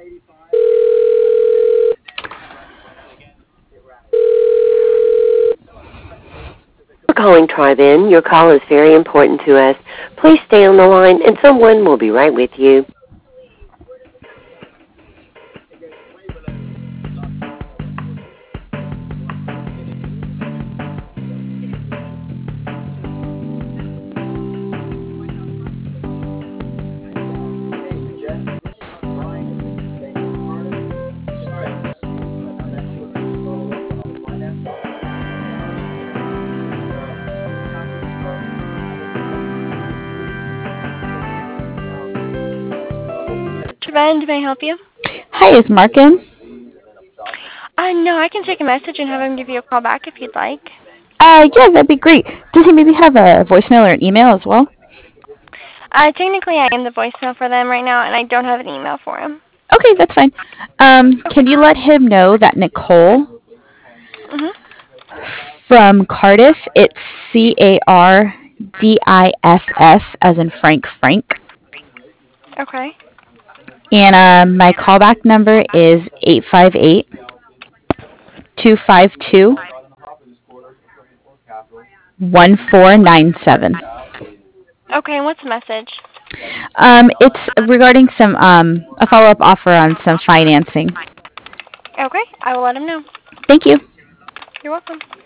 For calling Tribe-In. Your call is very important to us. Please stay on the line, and someone will be right with you. Trevend, may I help you? Hi, is Mark in? No, I can take a message and have him give you a call back if you'd like. Yeah, that'd be great. Does he maybe have a voicemail or an email as well? Technically, I am the voicemail for them right now, and I don't have an email for him. Okay, that's fine. Okay. Can you let him know that Nicole Mhm. from Cardiff, it's CARDIFF as in Frank, Okay. and my callback number is 858-252-1497. Okay, and what's the message? It's regarding some a follow up offer on some financing. Okay, I will let him know. Thank you. You're welcome.